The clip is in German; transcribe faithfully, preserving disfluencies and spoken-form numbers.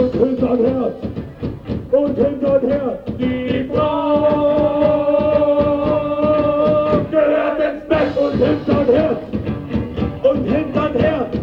und hinterm Herd, und hinterm Herd. Die Frau gehört ins Bett und hinterm Herd, und hinterm Herd.